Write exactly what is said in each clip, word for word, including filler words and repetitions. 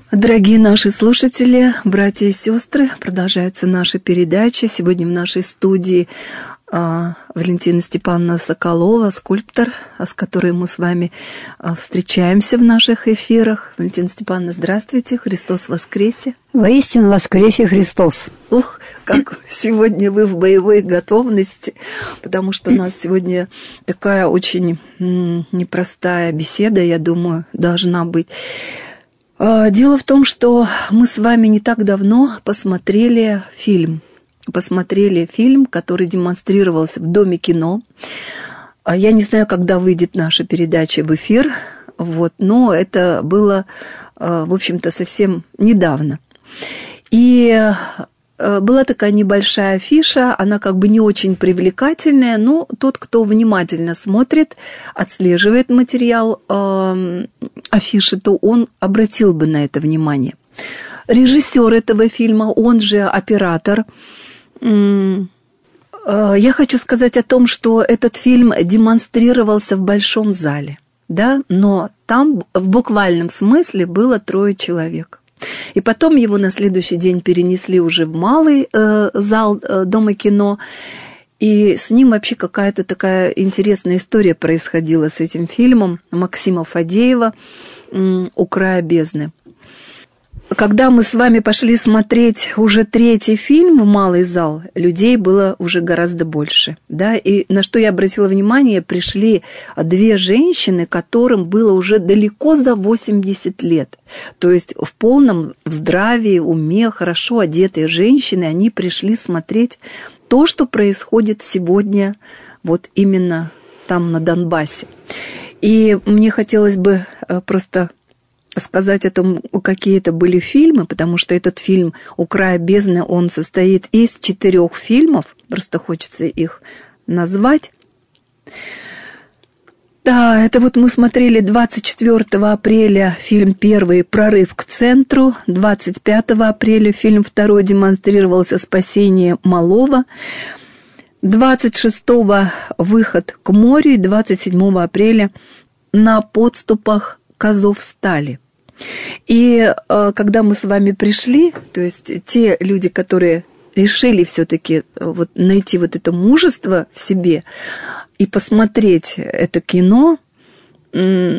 Дорогие наши слушатели, братья и сестры, продолжается наша передача. Сегодня в нашей студии а, Валентина Степановна Соколова, скульптор, с которой мы с вами а, встречаемся в наших эфирах. Валентина Степановна, здравствуйте, Христос воскресе! Воистину воскресе Христос! Ух, как сегодня вы в боевой готовности, потому что у нас сегодня такая очень м, непростая беседа, я думаю, должна быть. Дело в том, что мы с вами не так давно посмотрели фильм. Посмотрели фильм, который демонстрировался в Доме кино. Я не знаю, когда выйдет наша передача в эфир, вот, но это было, в общем-то, совсем недавно. И была такая небольшая афиша, она как бы не очень привлекательная, но тот, кто внимательно смотрит, отслеживает материал э, афиши, то он обратил бы на это внимание. Режиссер этого фильма, он же оператор. Э, э, я хочу сказать о том, что этот фильм демонстрировался в большом зале, да, но там в буквальном смысле было трое человек. И потом его на следующий день перенесли уже в малый э, зал э, Дома кино. И с ним вообще какая-то такая интересная история происходила с этим фильмом Максима Фадеева «У края бездны». Когда мы с вами пошли смотреть уже третий фильм в малый зал, людей было уже гораздо больше. Да? И на что я обратила внимание, пришли две женщины, которым было уже далеко за восемьдесят лет. То есть в полном здравии, уме, хорошо одетые женщины, они пришли смотреть то, что происходит сегодня вот именно там на Донбассе. И мне хотелось бы просто сказать о том, какие это были фильмы, потому что этот фильм «У края бездны», он состоит из четырех фильмов, просто хочется их назвать. Да, это вот мы смотрели двадцать четвёртого апреля фильм первый «Прорыв к центру», двадцать пятого апреля фильм второй демонстрировался «Спасение малого», двадцать шестого «Выход к морю» и двадцать седьмого апреля «На подступах к Азовстали». И э, когда мы с вами пришли, то есть те люди, которые решили все-таки вот найти вот это мужество в себе и посмотреть это кино, м-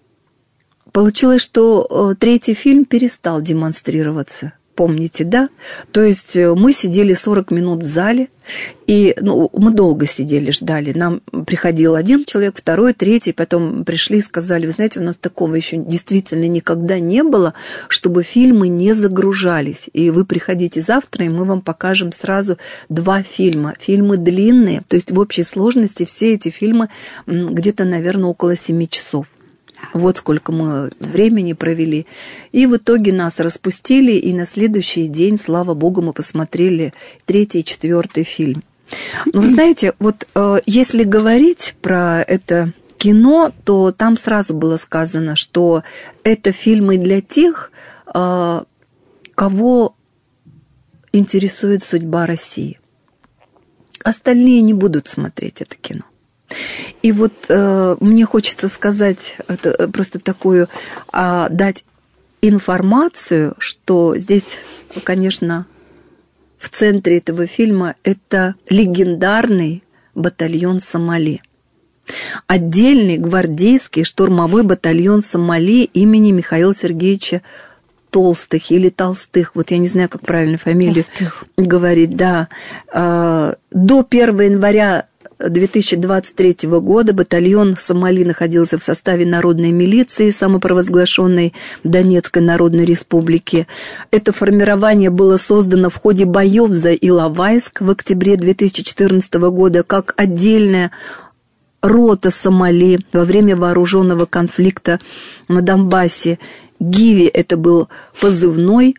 получилось, что э, третий фильм перестал демонстрироваться. Помните, да? То есть мы сидели сорок минут в зале, и ну, мы долго сидели, ждали. Нам приходил один человек, второй, третий, потом пришли и сказали, вы знаете, у нас такого еще действительно никогда не было, чтобы фильмы не загружались. И вы приходите завтра, и мы вам покажем сразу два фильма. Фильмы длинные, то есть в общей сложности все эти фильмы где-то, наверное, около семи часов. Вот сколько мы времени провели. И в итоге нас распустили, и на следующий день, слава богу, мы посмотрели третий и четвертый фильм. Но вы знаете, вот э, если говорить про это кино, то там сразу было сказано, что это фильмы для тех, э, кого интересует судьба России. Остальные не будут смотреть это кино. И вот э, мне хочется сказать это, просто такую, э, дать информацию, что здесь, конечно, в центре этого фильма это легендарный батальон «Сомали». Отдельный гвардейский штурмовой батальон «Сомали» имени Михаила Сергеевича Толстых или Толстых, вот я не знаю, как правильно фамилию Толстых говорить, да. Э, до первого января две тысячи двадцать третьего года батальон «Сомали» находился в составе народной милиции, самопровозглашенной Донецкой Народной Республики. Это формирование было создано в ходе боев за Иловайск в октябре две тысячи четырнадцатого года как отдельная рота «Сомали» во время вооруженного конфликта на Донбассе. «Гиви» — это был позывной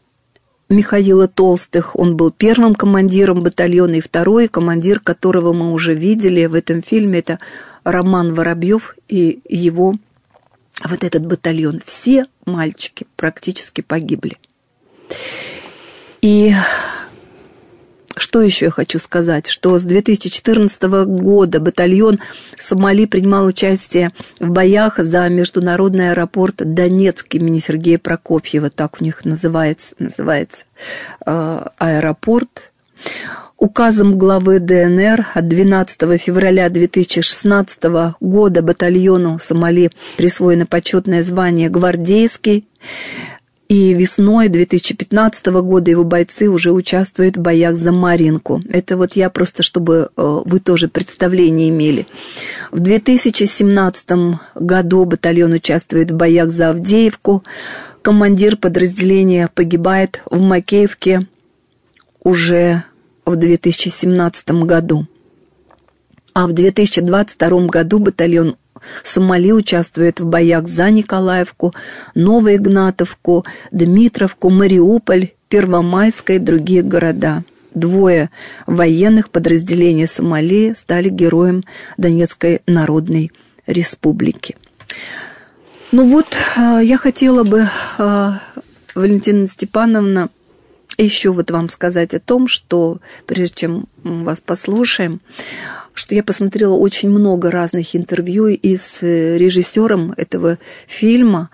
Михаила Толстых, он был первым командиром батальона, и второй командир, которого мы уже видели в этом фильме, это Роман Воробьев и его вот этот батальон. Все мальчики практически погибли. И Что еще я хочу сказать? Что с две тысячи четырнадцатого года батальон Сомали принимал участие в боях за международный аэропорт Донецк имени Сергея Прокофьева, так у них называется, называется э, аэропорт. Указом главы ДНР от двенадцатого февраля две тысячи шестнадцатого года батальону Сомали присвоено почетное звание «Гвардейский». И весной две тысячи пятнадцатого года его бойцы уже участвуют в боях за Маринку. Это вот я просто, чтобы вы тоже представление имели. В две тысячи семнадцатом году батальон участвует в боях за Авдеевку. Командир подразделения погибает в Макеевке уже в две тысячи семнадцатом году. А в две тысячи двадцать втором году батальон Сомали участвует в боях за Николаевку, Новоигнатовку, Дмитровку, Мариуполь, Первомайское и другие города. Двое военных подразделений Сомали стали героем Донецкой Народной Республики. Ну вот, я хотела бы, Валентина Степановна, еще вот вам сказать о том, что, прежде чем вас послушаем, что я посмотрела очень много разных интервью и с режиссером этого фильма.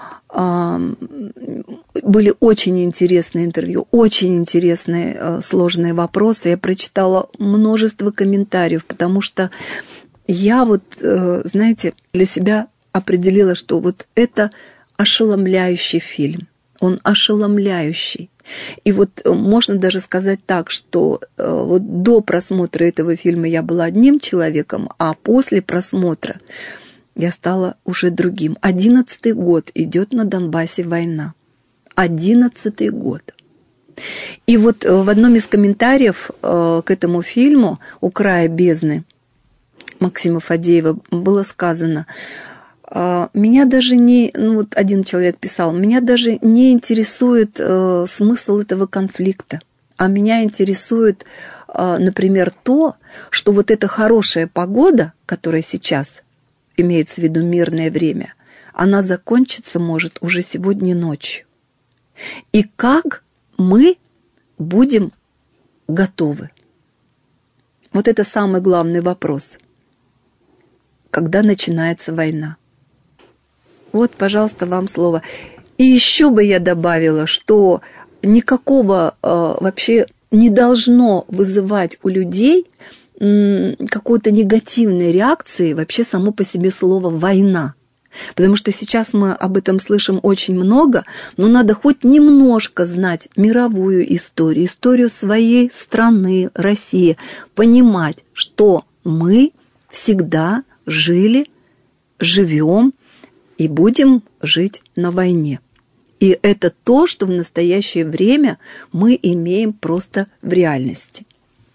Были очень интересные интервью, очень интересные сложные вопросы. Я прочитала множество комментариев, потому что я вот, знаете, для себя определила, что вот это ошеломляющий фильм. Он ошеломляющий. И вот можно даже сказать так, что вот до просмотра этого фильма я была одним человеком, а после просмотра я стала уже другим. Одиннадцатый год идет на Донбассе война. Одиннадцатый год. И вот в одном из комментариев к этому фильму «У края бездны» Максима Фадеева было сказано: меня даже не, ну вот один человек писал, меня даже не интересует э, смысл этого конфликта, а меня интересует, э, например, то, что вот эта хорошая погода, которая сейчас имеется в виду мирное время, она закончится может уже сегодня ночью. И как мы будем готовы? Вот это самый главный вопрос. Когда начинается война? Вот, пожалуйста, вам слово. И еще бы я добавила, что никакого э, вообще не должно вызывать у людей м, какой-то негативной реакции вообще само по себе слово «война». Потому что сейчас мы об этом слышим очень много, но надо хоть немножко знать мировую историю, историю своей страны, России, понимать, что мы всегда жили, живем, и будем жить на войне. И это то, что в настоящее время мы имеем просто в реальности.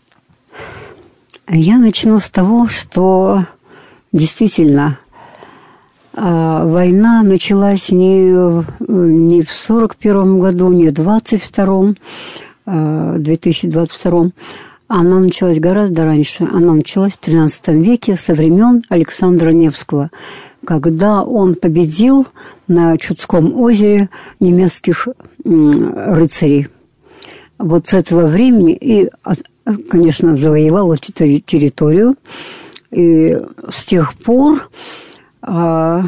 Я начну с того, что действительно война началась не, не в сорок первом году, не в двадцать втором, две тысячи двадцать втором. Она началась гораздо раньше. Она началась в тринадцатом веке со времен Александра Невского, когда он победил на Чудском озере немецких рыцарей. Вот с этого времени и, конечно, завоевал эту территорию. И с тех пор а,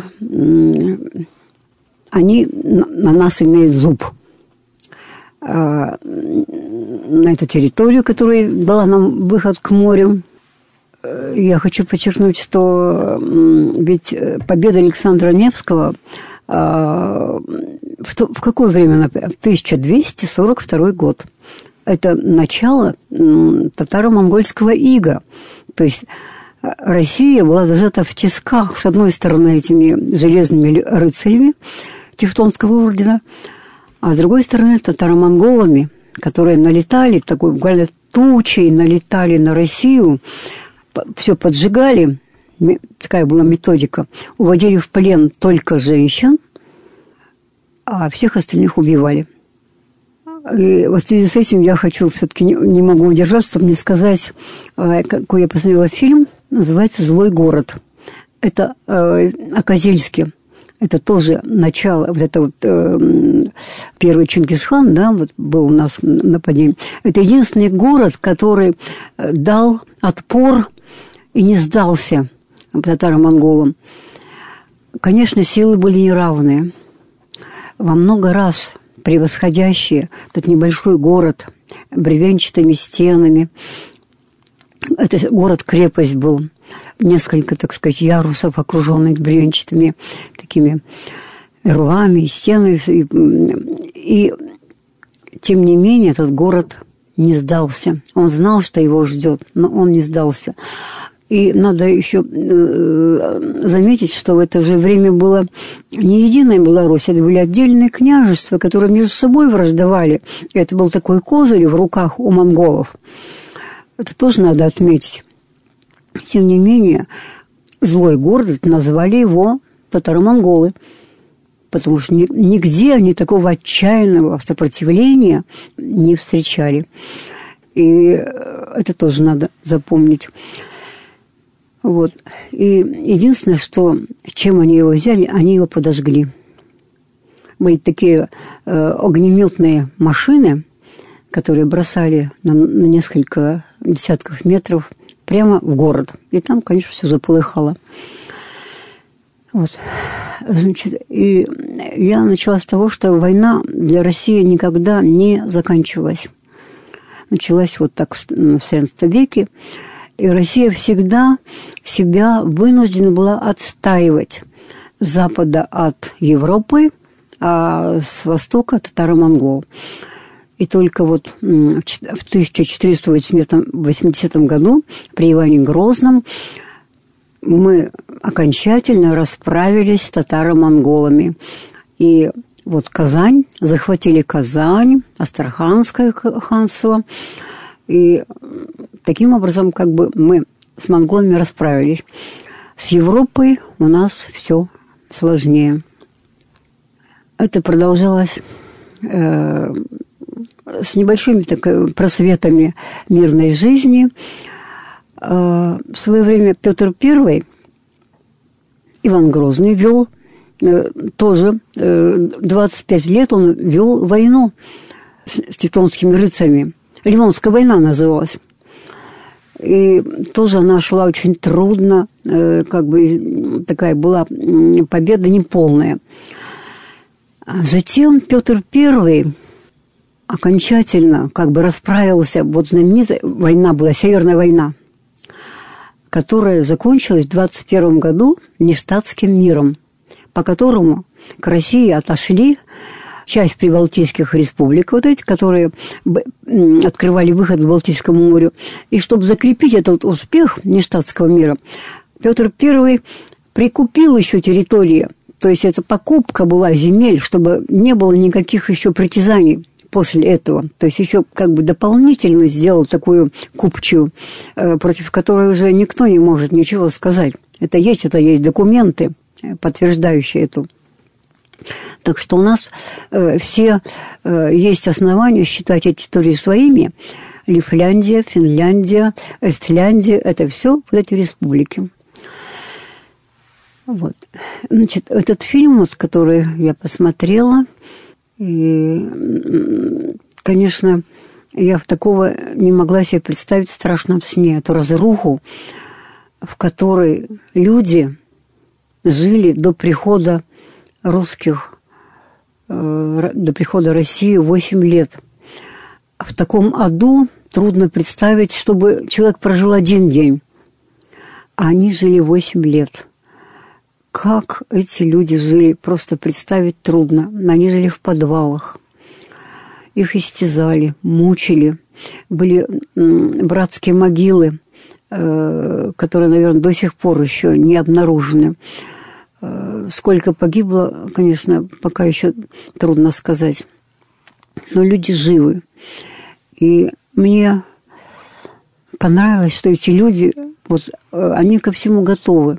они на нас имеют зуб. А, на эту территорию, которая дала нам выход к морю. Я хочу подчеркнуть, что ведь победа Александра Невского в, то, в какое время? В тысяча двести сорок второй год. Это начало татаро-монгольского ига. То есть Россия была зажата в тисках, с одной стороны, этими железными рыцарями Тевтонского ордена, а с другой стороны, татаро-монголами, которые налетали, такой буквально тучей налетали на Россию, все поджигали, такая была методика, уводили в плен только женщин, а всех остальных убивали. И вот в связи с этим я хочу, все-таки не, не могу удержаться, чтобы не сказать, какой я посмотрела фильм, называется «Злой город». Это э, о Козельске. это тоже начало, вот это вот э, первый Чингисхан, да, вот был у нас нападение. Это единственный город, который дал отпор и не сдался татаро-монголам. Конечно, силы были неравные, во много раз превосходящие этот небольшой город бревенчатыми стенами. Это город-крепость был, несколько, так сказать, ярусов, окруженных бревенчатыми такими рвами, стенами. И, и тем не менее этот город не сдался. Он знал, что его ждет, но он не сдался. И надо еще заметить, что в это же время было не единая Беларусь, это были отдельные княжества, которые между собой враждовали. Это был такой козырь в руках у монголов. Это тоже надо отметить. Тем не менее, злой город, назвали его татаро-монголы, потому что нигде они такого отчаянного сопротивления не встречали. И это тоже надо запомнить. Вот. И единственное, что, чем они его взяли, они его подожгли. Были такие э, огнеметные машины, которые бросали на, на несколько десятков метров прямо в город. И там, конечно, все заполыхало. Вот. Значит, и я начала с того, что война для России никогда не заканчивалась. Началась вот так в семнадцатом веке. И Россия всегда себя вынуждена была отстаивать с запада от Европы, а с востока от татаро-монгол. И только вот в тысяча четыреста восьмидесятом году при Иване Грозном мы окончательно расправились с татаро-монголами. И вот Казань, захватили Казань, Астраханское ханство, и таким образом как бы мы с монголами расправились. С Европой у нас все сложнее. Это продолжалось э, с небольшими так, просветами мирной жизни. Э, в свое время Петр Первый, Иван Грозный, вел э, тоже э, двадцать пять лет он вел войну с, с тевтонскими рыцарями. Ливонская война называлась. И тоже она шла очень трудно, э, как бы такая была победа неполная. Затем Петр Первый окончательно как бы расправился, вот знаменитая война была, Северная война, которая закончилась в двадцать первом году Ништадтским миром, по которому к России отошли часть прибалтийских республик, вот эти, которые открывали выход к Балтийскому морю. И чтобы закрепить этот успех Ништадтского мира, Петр Первый прикупил еще территории, то есть это покупка была земель, чтобы не было никаких еще притязаний после этого. То есть еще как бы дополнительно сделал такую купчую, против которой уже никто не может ничего сказать. Это есть, это есть документы, подтверждающие эту. Так что у нас э, все э, есть основания считать эти территории своими. Лифляндия, Финляндия, Эстляндия – это все вот эти республики. Вот. Значит, этот фильм, вот, который я посмотрела, и, конечно, я в такого не могла себе представить в страшном сне. Эту разруху, в которой люди жили до прихода русских, э, до прихода России восемь лет. В таком аду трудно представить, чтобы человек прожил один день, а они жили восемь лет. Как эти люди жили, просто представить трудно. Они жили в подвалах, их истязали, мучили. Были м, братские могилы, э, которые, наверное, до сих пор еще не обнаружены. Сколько погибло, конечно, пока еще трудно сказать. Но люди живы. И мне понравилось, что эти люди, вот, они ко всему готовы.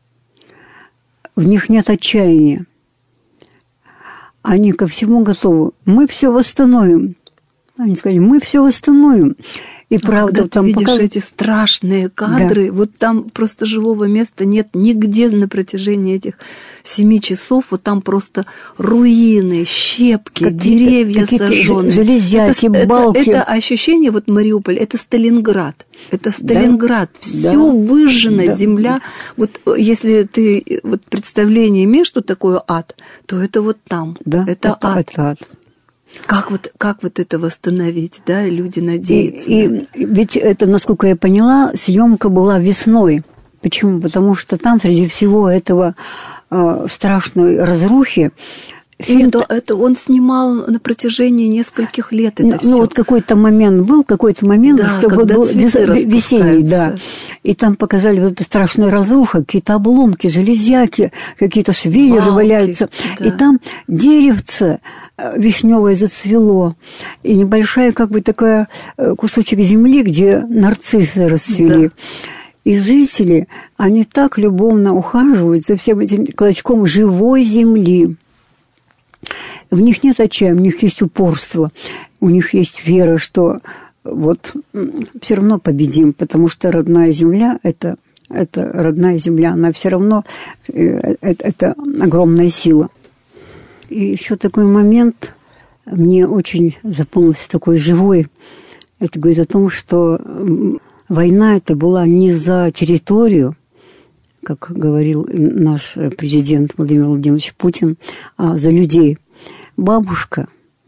В них нет отчаяния. Они ко всему готовы. Мы все восстановим. Они сказали, мы все восстановим. И а правда, когда там ты видишь показывают... эти страшные кадры, да. Вот там просто живого места нет нигде на протяжении этих семи часов. Вот там просто руины, щепки, какие-то, деревья какие-то сожженные. Железяки, это, балки. Это, это ощущение, вот Мариуполь, это Сталинград. Это Сталинград. Да, все да, выжжено, да. Земля. Вот если ты вот представление имеешь, что такое ад, то это вот там. Да, это, это ад. Это ад. Как вот, как вот это восстановить, да, люди надеются. И, и ведь это, насколько я поняла, съемка была весной. Почему? Потому что там среди всего этого э, страшной разрухи фильм... Это, это он снимал на протяжении нескольких лет. Это ну, всё. ну вот какой-то момент был, какой-то момент, да, чтобы был весенний, да. И там показали вот эту страшную разруху, какие-то обломки, железяки, какие-то швеллеры Балки, валяются. Да. И там деревце вишневое зацвело, и небольшая как бы такая кусочек земли, где нарциссы расцвели. Да. И жители, они так любовно ухаживают за всем этим клочком живой земли. В них нет отчаяния, у них есть упорство, у них есть вера, что вот все равно победим, потому что родная земля – это, это родная земля, она все равно это, это огромная сила. И еще такой момент мне очень запомнился, такой живой. Это говорит о том, что война это была не за территорию, как говорил наш президент Владимир Владимирович Путин, а за людей. Бабушка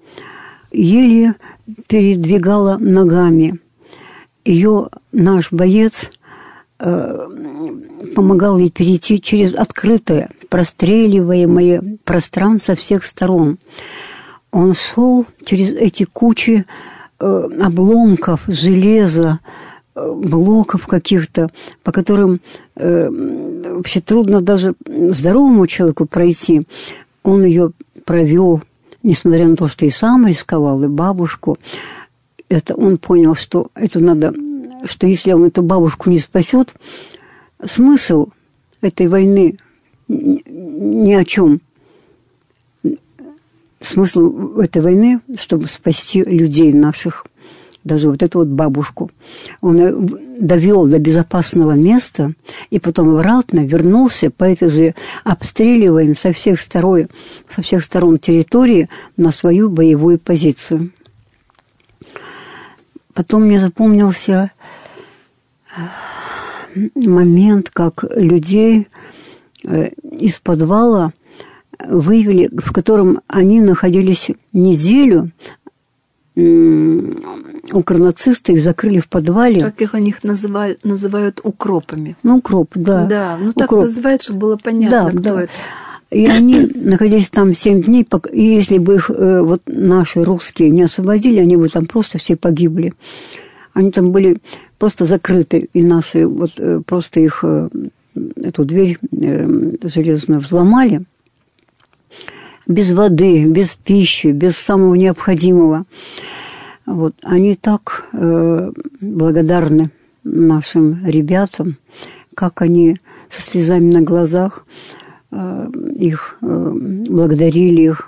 еле передвигала ногами. Ее наш боец э, помогал ей перейти через открытое, простреливаемое пространство со всех сторон. Он шел через эти кучи э, обломков, железа, э, блоков каких-то, по которым э, вообще трудно даже здоровому человеку пройти. Он ее провел, несмотря на то, что и сам рисковал, и бабушку. Это он понял, что это надо, что если он эту бабушку не спасет, смысл этой войны ни о чем. Смысл этой войны, чтобы спасти людей наших, даже вот эту вот бабушку. Он ее довел до безопасного места и потом обратно вернулся по этой же обстреливаемой со всех сторон, со всех сторон территории на свою боевую позицию. Потом мне запомнился момент, как людей из подвала вывели, в котором они находились неделю. Укронацисты их закрыли в подвале. Как их они их называют, называют укропами. Ну, укроп, да. Да, ну так укроп. Называют, чтобы было понятно, да, кто да. это. И они находились там семь дней, и если бы их вот наши русские не освободили, они бы там просто все погибли. Они там были просто закрыты, и наши вот просто их, эту дверь железную взломали. Без воды, без пищи, без самого необходимого. Вот. Они так э, благодарны нашим ребятам, как они со слезами на глазах э, их э, благодарили их.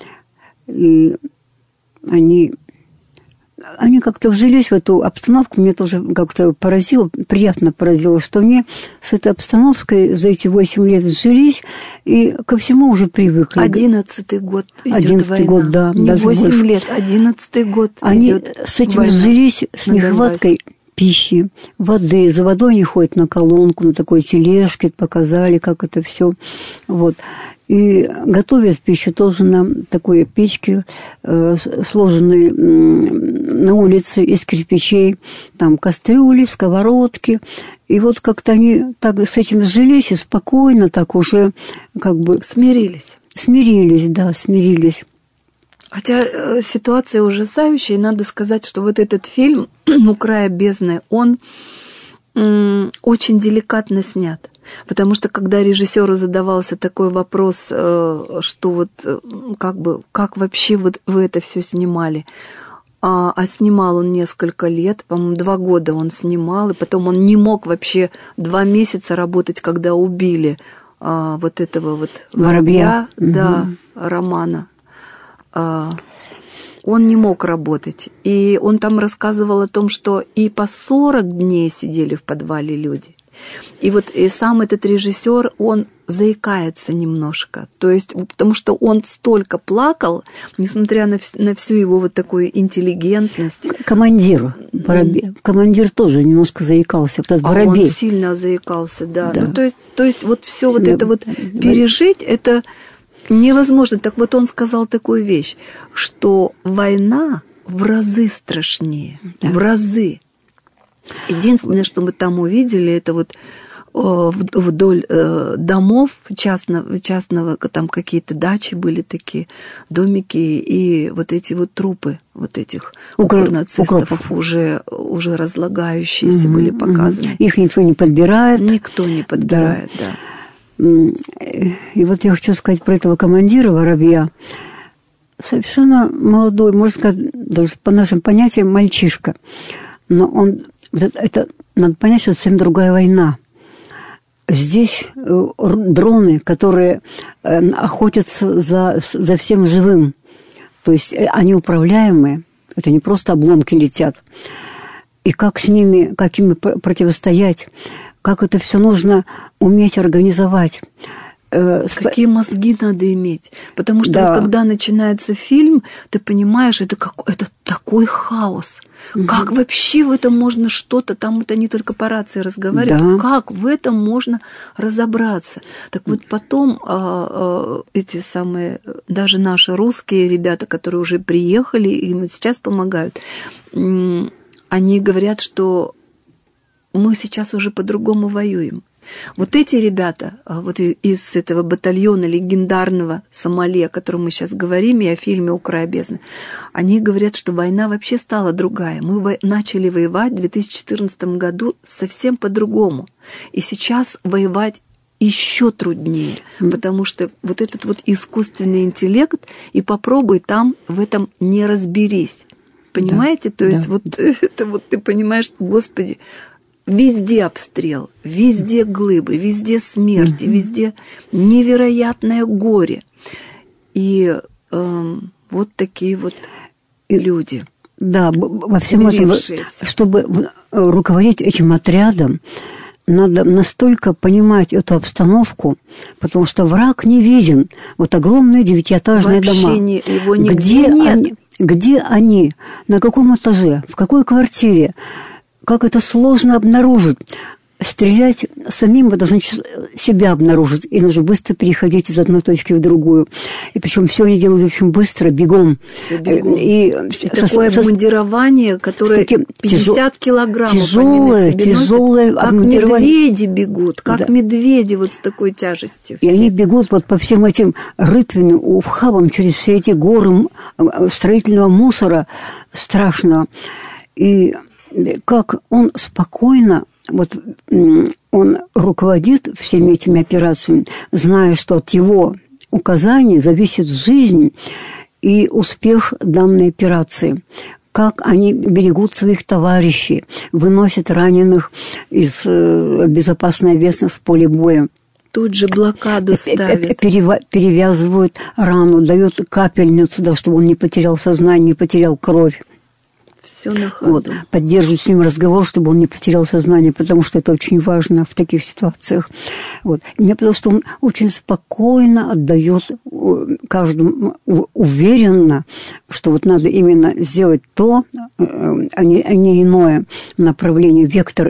И они, они как-то вжились в эту обстановку. Мне тоже как-то поразило, приятно поразило, что мне с этой обстановкой за эти восемь лет вжились и ко всему уже привыкли. Одиннадцатый год идет Одиннадцатый война. год, да. Не даже восемь больше. лет, одиннадцатый год они идет с этим война. Вжились, с нехваткой пищи, воды. За водой они ходят на колонку, на такой тележке, показали, как это все. Вот. И готовят пищу тоже на такой печке, э, сложенной на улице из кирпичей. Там кастрюли, сковородки. И вот как-то они так с этим сжились и спокойно так уже как бы... Смирились. Смирились, да, смирились. Хотя ситуация ужасающая, и надо сказать, что вот этот фильм «У края бездны», он м, очень деликатно снят. Потому что когда режиссеру задавался такой вопрос, что вот как бы, как вообще вы, вы это все снимали, а, а снимал он несколько лет, по-моему, два года он снимал, и потом он не мог вообще два месяца работать, когда убили а, вот этого вот воробья, воробья. Да, угу. Романа. А, он не мог работать. И он там рассказывал о том, что и по сорок дней сидели в подвале люди. И вот и сам этот режиссер, он заикается немножко. То есть, потому что он столько плакал, несмотря на, вс- на всю его вот такую интеллигентность. Командир Воробей. Mm. Командир тоже немножко заикался. Вот а Воробей. Он сильно заикался, да. да. Ну, то есть, то есть вот все вот это вот пережить, это невозможно. Так вот он сказал такую вещь, что война в разы страшнее. Да. В разы. Единственное, что мы там увидели, это вот вдоль домов частного, частного, там какие-то дачи были такие, домики, и вот эти вот трупы вот этих Укр... нацистов уже, уже разлагающиеся угу, были показаны. Угу. Их никто не подбирает. Никто не подбирает, да. да. И вот я хочу сказать про этого командира Воробья. Совершенно молодой, можно сказать, даже по нашим понятиям, мальчишка. Но он... Это, это, надо понять, что это совсем другая война. Здесь дроны, которые охотятся за, за всем живым. То есть они управляемые. Это не просто обломки летят. И как с ними, как им противостоять, как это все нужно уметь организовать. Какие мозги надо иметь. Потому что да. вот, когда начинается фильм, ты понимаешь, это, как, это такой хаос. Угу. Как вообще в этом можно что-то, там это не только по рации разговаривают, да. как в этом можно разобраться. Так вот потом а, а, эти самые, даже наши русские ребята, которые уже приехали, им сейчас помогают, они говорят, что мы сейчас уже по-другому воюем. Вот эти ребята, вот из этого батальона легендарного Сомали, о котором мы сейчас говорим, и о фильме «У края бездны», они говорят, что война вообще стала другая. Мы начали воевать в две тысячи четырнадцатом году совсем по-другому. И сейчас воевать еще труднее, потому что вот этот вот искусственный интеллект, и попробуй там в этом не разберись. Понимаете? Да, То есть да. вот это вот ты понимаешь, Господи, везде обстрел, везде глыбы, везде смерти, mm-hmm. везде невероятное горе. И э, вот такие вот люди. Да, во всем этом, чтобы руководить этим отрядом, надо настолько понимать эту обстановку, потому что враг не виден. Вот огромные девятиэтажные Вообще дома. Не, его нигде где нет. Они, где они? На каком этаже? В какой квартире? Как это сложно обнаружить. Стрелять самим вы должны себя обнаружить, и нужно быстро переходить из одной точки в другую. И причем все они делают очень быстро, бегом. Все бегом. И, и со, такое со, обмундирование, которое пятьдесят килограммов тяжелое, они на себе тяжелое носят, как медведи бегут, как да. медведи вот с такой тяжестью. И все. Они бегут вот по всем этим рытвенным ухабам через все эти горы строительного мусора страшного. И как он спокойно, вот он руководит всеми этими операциями, зная, что от его указаний зависит жизнь и успех данной операции. Как они берегут своих товарищей, выносят раненых из безопасной местности в поле боя. Тут же блокаду ставят. Перевязывают рану, дают капельницу, да, чтобы он не потерял сознание, не потерял кровь. Все на ходу. Вот, поддерживать с ним разговор, чтобы он не потерял сознание, потому что это очень важно в таких ситуациях. Вот. И мне потому что он очень спокойно отдает каждому, уверенно, что вот надо именно сделать то, а не, а не иное направление, вектор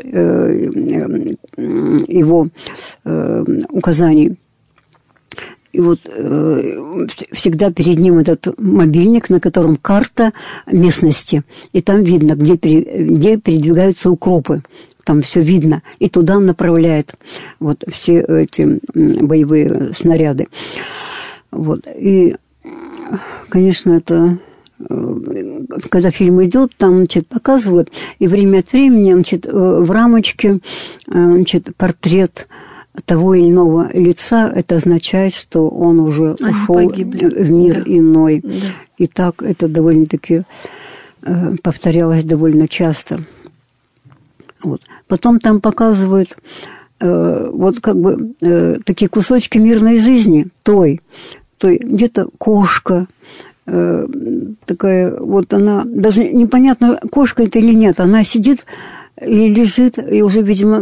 его указаний. И вот э, всегда перед ним этот мобильник, на котором карта местности. И там видно, где, пере, где передвигаются укропы. Там все видно. И туда он направляет вот все эти боевые снаряды. Вот. И, конечно, это... Когда фильм идет, там, значит, показывают, и время от времени, значит, в рамочке, значит, портрет того или иного лица, это означает, что он уже Они ушел погибли. в мир да. иной. Да. И так это довольно-таки э, повторялось довольно часто. Вот. Потом там показывают э, вот как бы э, такие кусочки мирной жизни той, той где-то кошка, э, такая, вот она, даже непонятно, кошка это или нет, она сидит и лежит, и уже, видимо,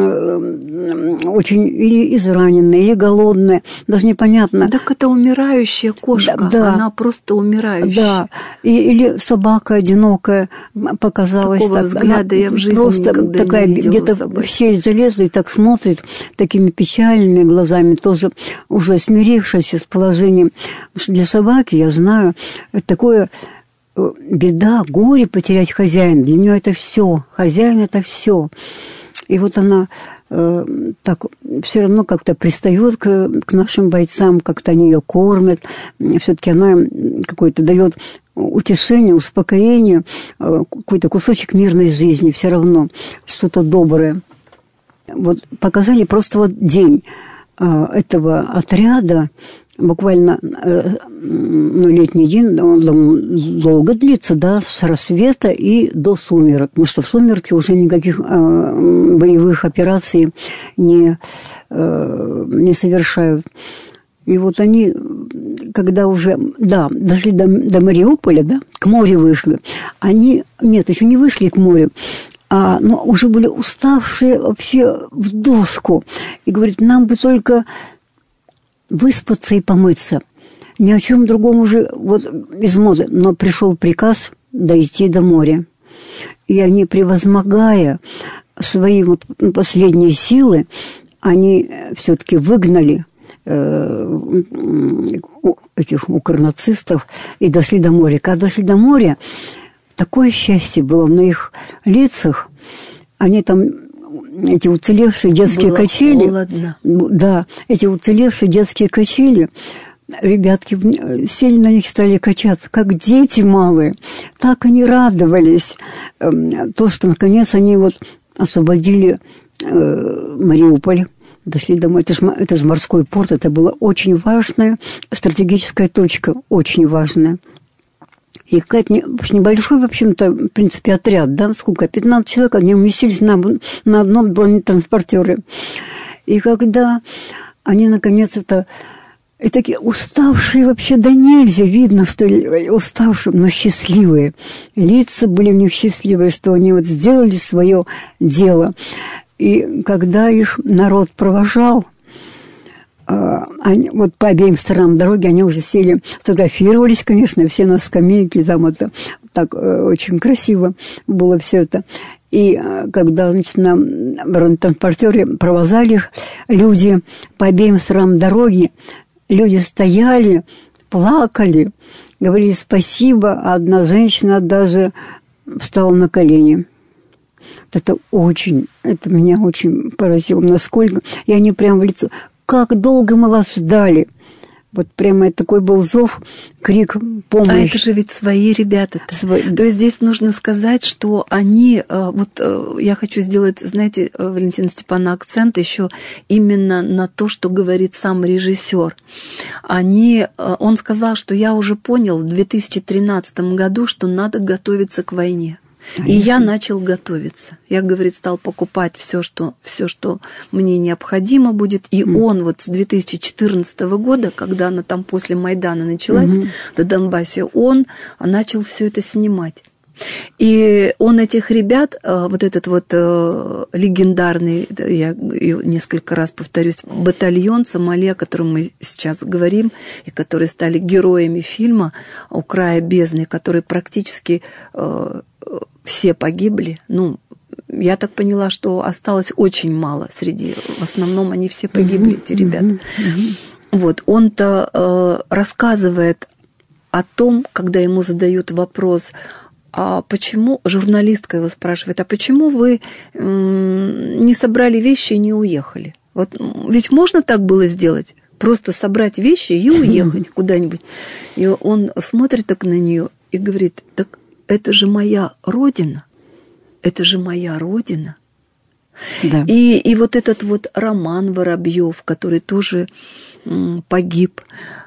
очень или израненная, или голодная, даже непонятно. Так это умирающая кошка, да, да. Она просто умирающая. Да, и, или собака одинокая показалась. Такого так, взгляда я в жизни просто никогда такая, не видела где-то собаки. В щель залезла и так смотрит такими печальными глазами, тоже уже смирившаяся с положением. Для собаки, я знаю, это такое... беда, горе потерять хозяина. Для нее это все. Хозяин это все. И вот она э, так все равно как-то пристает к, к нашим бойцам, как-то они ее кормят. Все-таки она какое-то дает утешение, успокоение, э, какой-то кусочек мирной жизни, все равно что-то доброе. Вот показали просто вот день э, этого отряда. Буквально, ну, летний день, он долго длится, да, с рассвета и до сумерок, потому что в сумерки уже никаких э, боевых операций не, э, не совершают. И вот они, когда уже, да, дошли до, до Мариуполя, да, к морю вышли, они, нет, еще не вышли к морю, а, но уже были уставшие вообще в доску. И говорит, нам бы только... выспаться и помыться. Ни о чем другом уже вот из моды. Но пришел приказ дойти до моря. И они, превозмогая свои вот последние силы, они все-таки выгнали э, этих укрнацистов и дошли до моря. Когда дошли до моря, такое счастье было на их лицах. Они там... эти уцелевшие детские было качели, холодно. Да, эти уцелевшие детские качели, ребятки сели на них, стали качаться, как дети малые. Так они радовались. То, что наконец они вот освободили э, Мариуполь, дошли домой. Это же, это же морской порт, это была очень важная стратегическая точка, очень важная. И какая-то небольшой, в общем-то, в принципе, отряд, да, сколько, пятнадцать человек, они уместились на, на одном бронетранспортере. И когда они, наконец, это... И такие уставшие вообще, да нельзя, видно, что уставшие, но счастливые. Лица были у них счастливые, что они вот сделали свое дело. И когда их народ провожал, они, вот по обеим сторонам дороги они уже сели, фотографировались, конечно, все на скамейке, там это так очень красиво было все это. И когда, значит, на бронетранспортере провозали их люди по обеим сторонам дороги, люди стояли, плакали, говорили спасибо, а одна женщина даже встала на колени. Это очень, это меня очень поразило, насколько, и они прямо в лицо... Как долго мы вас ждали. Вот прямо такой был зов, крик, помощь. А это же ведь свои ребята-то. Свои. То есть здесь нужно сказать, что они... Вот я хочу сделать, знаете, Валентина Степановна, акцент еще именно на то, что говорит сам режиссер. Они... Он сказал, что я уже понял в две тысячи тринадцатом году, что надо готовиться к войне. Конечно. И я начал готовиться. Я, говорит, стал покупать все, что, все, что мне необходимо будет. И mm. он вот с две тысячи четырнадцатого года, когда она там после Майдана началась, mm-hmm. на Донбассе, он начал все это снимать. И он этих ребят, вот этот вот легендарный, я несколько раз повторюсь, батальон «Сомали», о котором мы сейчас говорим, и которые стали героями фильма «У края бездны», которые практически все погибли. Ну, я так поняла, что осталось очень мало среди... В основном они все погибли, эти ребята. Вот, он-то рассказывает о том, когда ему задают вопрос... А почему, журналистка его спрашивает, а почему вы не собрали вещи и не уехали? Вот ведь можно так было сделать? Просто собрать вещи и уехать куда-нибудь. И он смотрит так на нее и говорит, так это же моя родина, это же моя родина. Да. И, и вот этот вот Роман Воробьев, который тоже погиб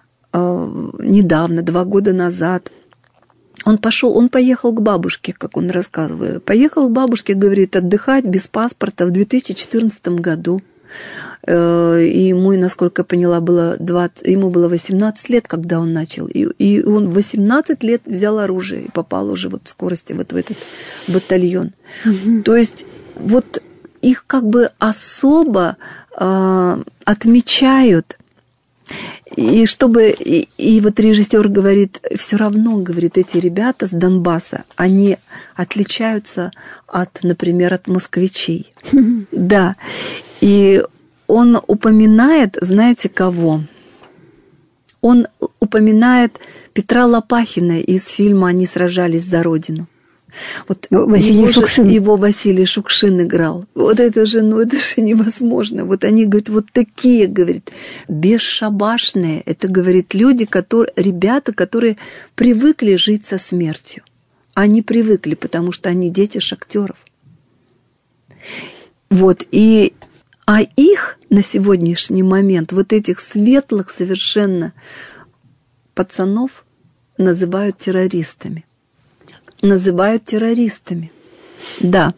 недавно, два года назад, Он пошел, он поехал к бабушке, как он рассказывает. Поехал к бабушке, говорит, отдыхать без паспорта в две тысячи четырнадцатом году. И ему, насколько я поняла, было двадцать, ему было восемнадцать лет, когда он начал. И, и он в восемнадцать лет взял оружие и попал уже вот в скорости вот в этот батальон. Mm-hmm. То есть вот их как бы особо э, отмечают. И чтобы, и, и вот режиссер говорит, все равно, говорит, эти ребята с Донбасса, они отличаются от, например, от москвичей. Mm-hmm. Да. И он упоминает, знаете, кого? Он упоминает Петра Лопахина из фильма «Они сражались за Родину». Вот Василий его, Шукшин. Же, его Василий Шукшин играл. Вот это же, ну это же невозможно. Вот они, говорят, вот такие, говорит, бесшабашные. Это, говорит, люди, которые, ребята, которые привыкли жить со смертью. Они привыкли, потому что они дети шахтеров. Вот, и... А их на сегодняшний момент, вот этих светлых совершенно пацанов, называют террористами. Называют террористами. Да.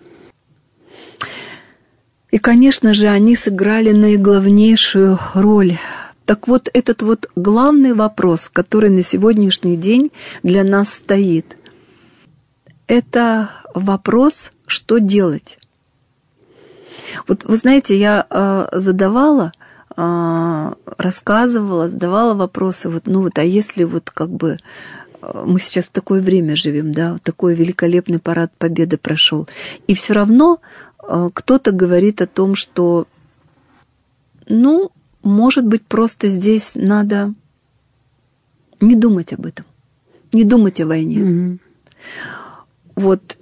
И, конечно же, они сыграли наиглавнейшую роль. Так вот, этот вот главный вопрос, который на сегодняшний день для нас стоит, это вопрос, что делать. Вот вы знаете, я э, задавала, э, рассказывала, задавала вопросы, вот, ну вот, а если вот как бы э, мы сейчас в такое время живем, да, такой великолепный парад Победы прошел, и все равно э, кто-то говорит о том, что, ну, может быть, просто здесь надо не думать об этом, не думать о войне. Mm-hmm. Вот,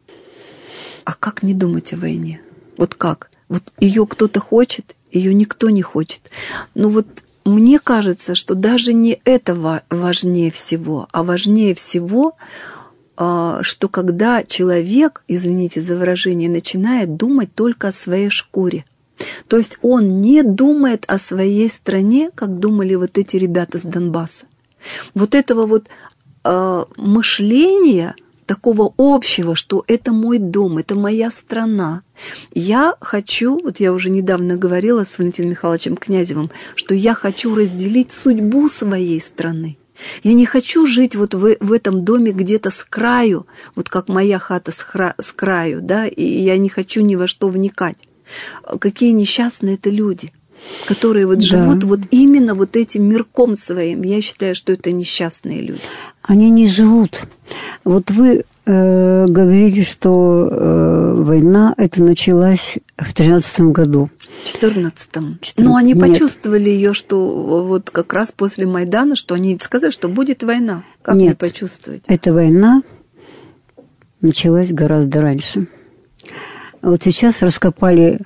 а как не думать о войне? Вот как? Вот ее кто-то хочет, ее никто не хочет. Но вот мне кажется, что даже не это важнее всего, а важнее всего, что когда человек, извините за выражение, начинает думать только о своей шкуре. То есть он не думает о своей стране, как думали вот эти ребята с Донбасса. Вот этого вот мышления такого общего, что это мой дом, это моя страна. Я хочу, вот я уже недавно говорила с Валентином Михайловичем Князевым, что я хочу разделить судьбу своей страны. Я не хочу жить вот в, в этом доме где-то с краю, вот как моя хата с, хра, с краю, да, и я не хочу ни во что вникать. Какие несчастные это люди, которые вот да. живут вот именно вот этим мирком своим. Я считаю, что это несчастные люди. Они не живут. Вот вы э, говорили, что э, война эта началась в тринадцатом году. В четырнадцатом. Но они Нет. почувствовали ее, что вот как раз после Майдана, что они сказали, что будет война. Как Нет, не почувствовать? Эта война началась гораздо раньше. Вот сейчас раскопали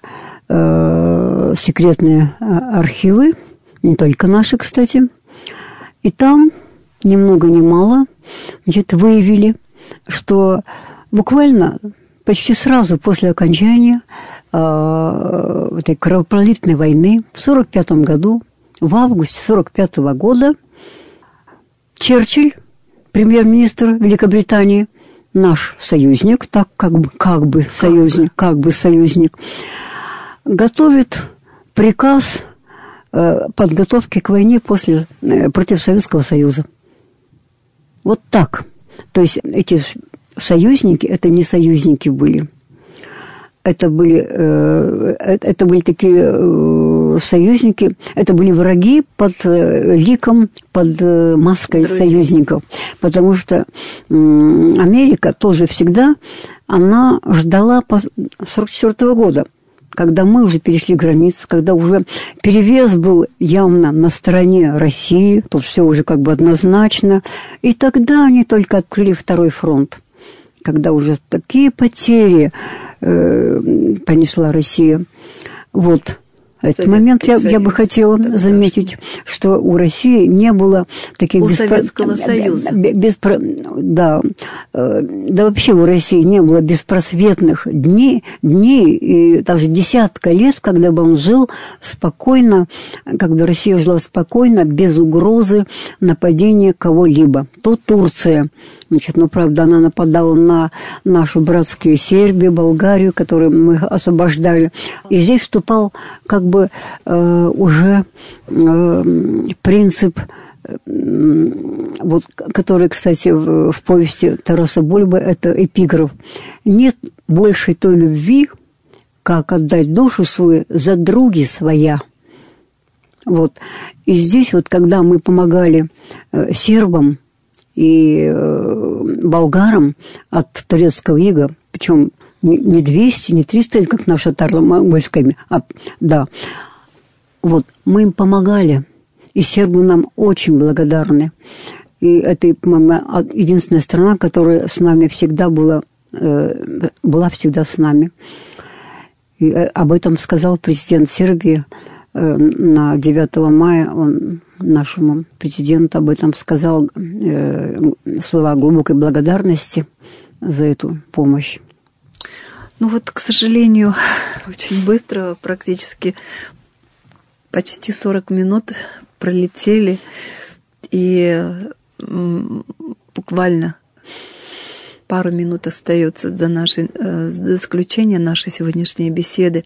э, секретные архивы, не только наши, кстати, и там ни много ни мало, значит, выявили, что буквально почти сразу после окончания э, этой кровопролитной войны в сорок пятом году, в августе сорок пятого года, Черчилль, премьер-министр Великобритании, наш союзник, так как бы, как бы союзник, как бы союзник, готовит приказ э, подготовки к войне после, э, против Советского Союза. Вот так. То есть эти союзники, это не союзники были. Это были, э, это были такие э, союзники, это были враги под э, ликом, под э, маской Друзья. союзников. Потому что э, Америка тоже всегда, она ждала по сорок четвёртого года, когда мы уже перешли границу, когда уже перевес был явно на стороне России, тут все уже как бы однозначно, и тогда они только открыли второй фронт, когда уже такие потери э, понесла Россия. Вот. Этот момент я, я бы хотела да, заметить, да. что у России не было таких... У беспро... Советского Союза. Беспро... Да. Да вообще у России не было беспросветных дней, дней и даже десятка лет, когда бы он жил спокойно, когда Россия жила спокойно, без угрозы нападения кого-либо. То Турция, Значит, ну, правда, она нападала на нашу братскую Сербию, Болгарию, которую мы освобождали. И здесь вступал как бы э, уже э, принцип, э, вот, который, кстати, в, в повести Тараса Бульбы, это эпиграф. «Нет большей той любви, как отдать душу свою за други своя». Вот. И здесь вот, когда мы помогали э, сербам и э, болгарам от турецкого ига, причем не двести, не триста, как наша татаро-монгольская, а да, вот, мы им помогали, и сербы нам очень благодарны. И это, по-моему, единственная страна, которая с нами всегда была, э, была всегда с нами. И об этом сказал президент Сербии на девятого мая. Он нашему президенту об этом сказал э, слова глубокой благодарности за эту помощь. Ну вот, к сожалению, очень быстро, практически почти сорок минут пролетели, и буквально пару минут остается до, нашей, до заключения нашей сегодняшней беседы.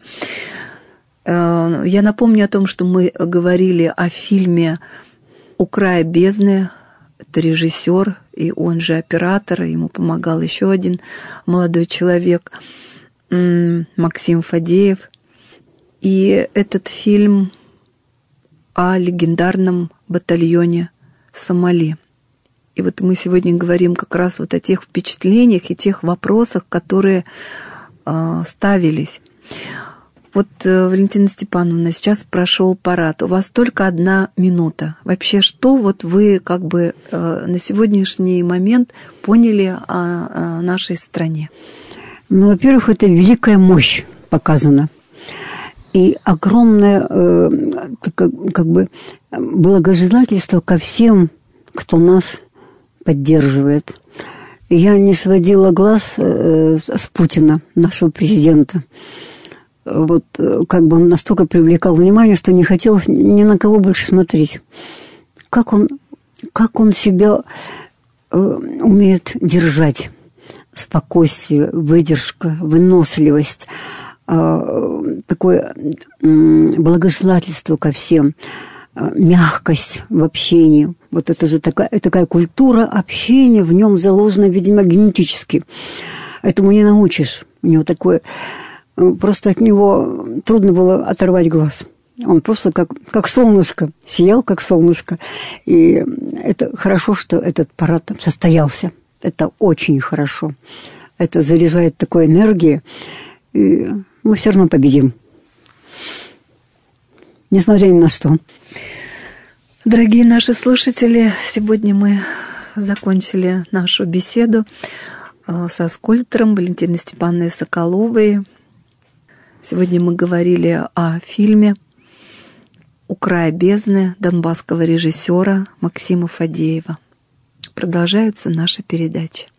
Я напомню о том, что мы говорили о фильме «У края бездны». Это режиссер, и он же оператор, ему помогал еще один молодой человек, Максим Фадеев. И этот фильм о легендарном батальоне «Сомали». И вот мы сегодня говорим как раз вот о тех впечатлениях и тех вопросах, которые э, ставились. Вот, Валентина Степановна, сейчас прошел парад. У вас только одна минута. Вообще, что вот вы как бы э, на сегодняшний момент поняли о, о нашей стране? Ну, во-первых, это великая мощь показана. И огромное э, как, как бы благожелательство ко всем, кто нас поддерживает. И я не сводила глаз э, с Путина, нашего президента. Вот как бы он настолько привлекал внимание, что не хотел ни на кого больше смотреть. Как он, как он себя э, умеет держать. Спокойствие, выдержка, выносливость, э, такое э, благожелательство ко всем, э, мягкость в общении. Вот это же такая, такая культура общения, в нем заложена, видимо, генетически. Этому не научишь. У него такое... Просто от него трудно было оторвать глаз. Он просто как, как солнышко, сиял как солнышко. И это хорошо, что этот парад состоялся. Это очень хорошо. Это заряжает такой энергией. И мы все равно победим. Несмотря ни на что. Дорогие наши слушатели, сегодня мы закончили нашу беседу со скульптором Валентиной Степановной Соколовой. Сегодня мы говорили о фильме «У края бездны» донбасского режиссера Максима Фадеева. Продолжаются наши передачи.